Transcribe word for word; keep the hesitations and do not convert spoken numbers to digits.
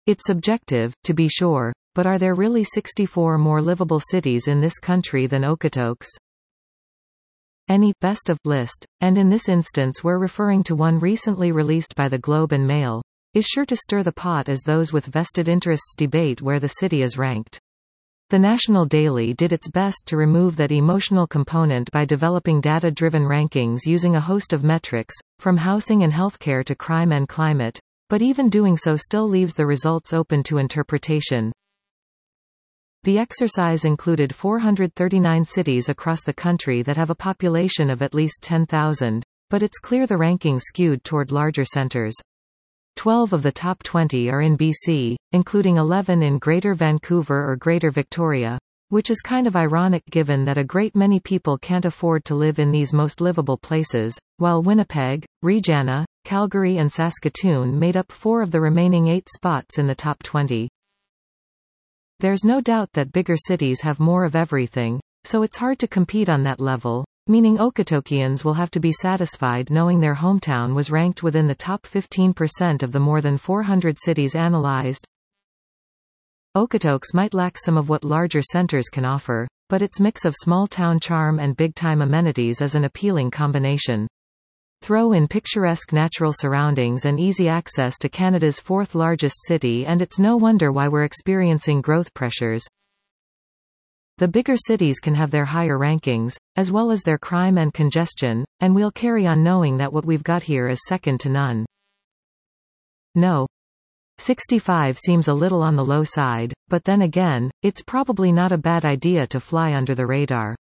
It's subjective, to be sure, but are there really sixty-four more livable cities in this country than Okotoks? Any best of list, and in this instance we're referring to one recently released by the Globe and Mail, is sure to stir the pot as those with vested interests debate where the city is ranked. The National Daily did its best to remove that emotional component by developing data-driven rankings using a host of metrics, from housing and healthcare to crime and climate, but even doing so still leaves the results open to interpretation. The exercise included four hundred thirty-nine cities across the country that have a population of at least ten thousand, but it's clear the rankings skewed toward larger centers. Twelve of the top twenty are in B C, including eleven in Greater Vancouver or Greater Victoria, which is kind of ironic given that a great many people can't afford to live in these most livable places, while Winnipeg, Regina, Calgary and Saskatoon made up four of the remaining eight spots in the top twenty. There's no doubt that bigger cities have more of everything, so it's hard to compete on that level, meaning Okotokians will have to be satisfied knowing their hometown was ranked within the top fifteen percent of the more than four hundred cities analyzed. Okotoks might lack some of what larger centers can offer, but its mix of small-town charm and big-time amenities is an appealing combination. Throw in picturesque natural surroundings and easy access to Canada's fourth-largest city and it's no wonder why we're experiencing growth pressures. The bigger cities can have their higher rankings, as well as their crime and congestion, and we'll carry on knowing that what we've got here is second to none. No. sixty-five seems a little on the low side, but then again, it's probably not a bad idea to fly under the radar.